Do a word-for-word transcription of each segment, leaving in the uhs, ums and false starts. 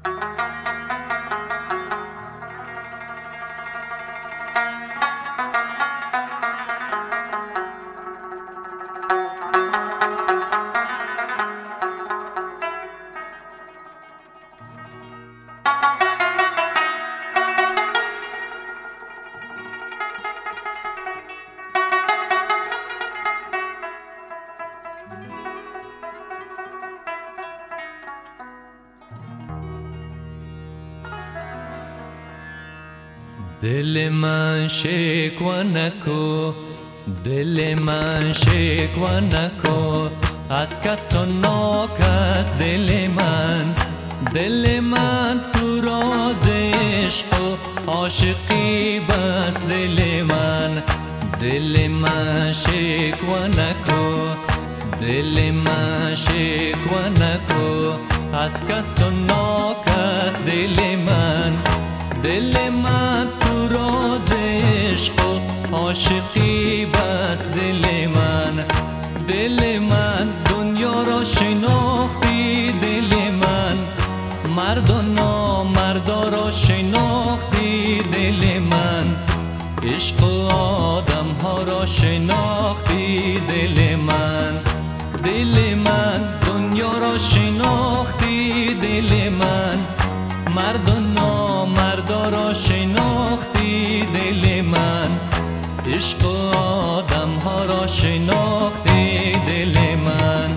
دل من شکوه نکو، دل من شکوه نکو از کس و ناکس. دل من دل من تو راز عشق و عاشقی بس. دل من دل من شکوه نکو، دل من شکوه نکو از کس و ناکس. دل من دل من تو راز عشق و عاشقی بس. دل من دل من دنیا را شناختی. دل من مرد و نامردا را شناختی. دل من عشق و آدم ها را شناختی. دل من دل من دنیا را شناختی. دل من مرد و نامردا را شناختی. دل من عشق و آدم ها را شناختی. دل من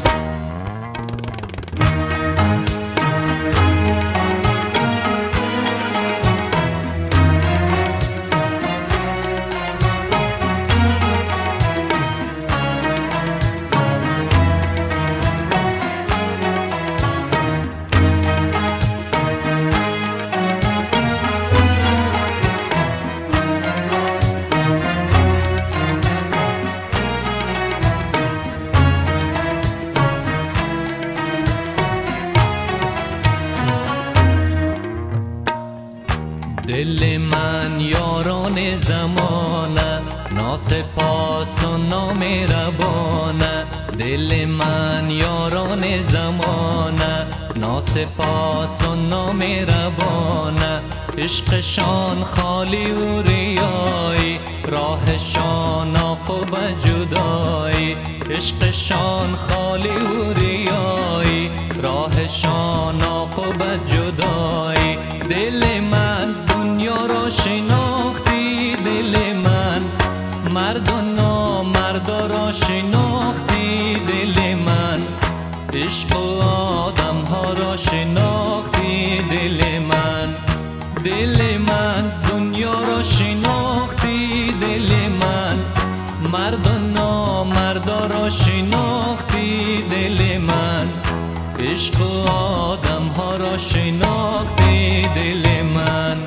دل من یاران زمانه ناسپاس و نامهربانه. دل من یاران زمانه ناسپاس و نامهربانه. عشقشان خالی و ریایی، راهشان عاقب جدایی. عشقشان خالی و ریایی، راهشان عاقب جدایی. دل من دنیا را شناختی. دل من مرد و نامردا را شناختی. دل من عشق و آدم ها را شناختی. دل من دل من دنیا را شناختی. دل من مرد و نامردا را شناختی. دل من عشق و آدم ها را شناختی. دل من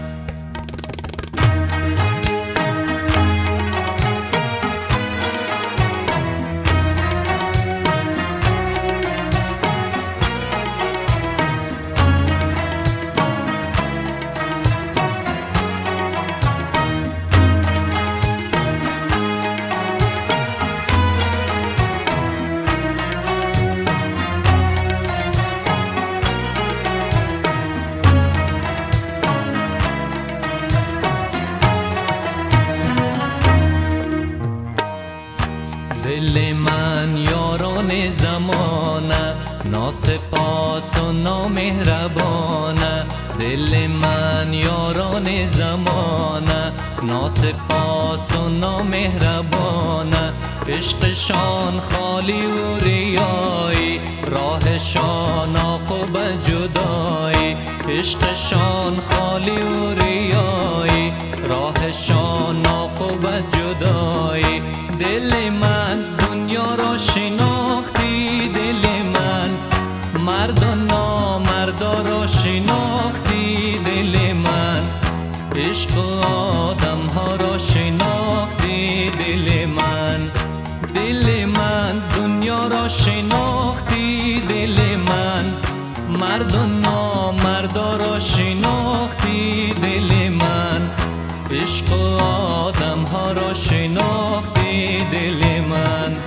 دل من یاران زمانه ناسپاس و نامهربانه. دل من یاران زمانه ناسپاس و نامهربانه. عشقشان خالی و ریایی، راهشان عاقب جدایی. عشقشان خالی و ریایی، راهشان عاقب جدایی. دل من دنیا را شناختی. دل من مرد و نامردا را شناختی. دل من عشق و آدم ها را شناختی. دل من دل من دنیا را شناختی. دل من مرد و نامردا را شناختی. دل من عشق و آدم ها را شناختی. دل من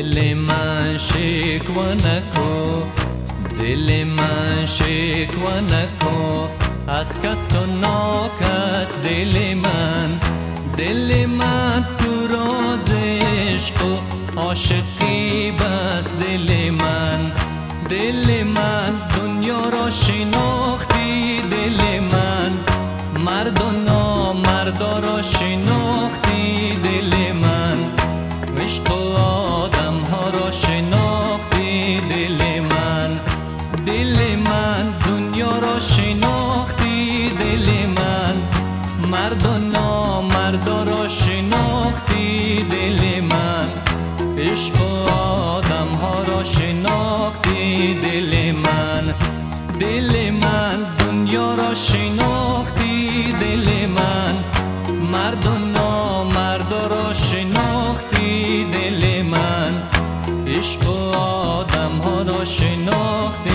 دل من شکوه نکو، دل من شکوه نکو از کس و ناکس. دل من دل من تو راز عشق و عاشقی بس. دل من دل من دنیا را شناختی. دل من مرد و نامردا را شناختی. دل من عشق و آدم ها را شناختی. دل من دل من دنیا را شناختی. دل من مرد و نامردا را شناختی. دل من عشق و آدم ها را شناختی. دل من دل من دنیا را شناختی. دل من مرد و نامردا را شناختی. دل من عشق و آدم ها را شناختی.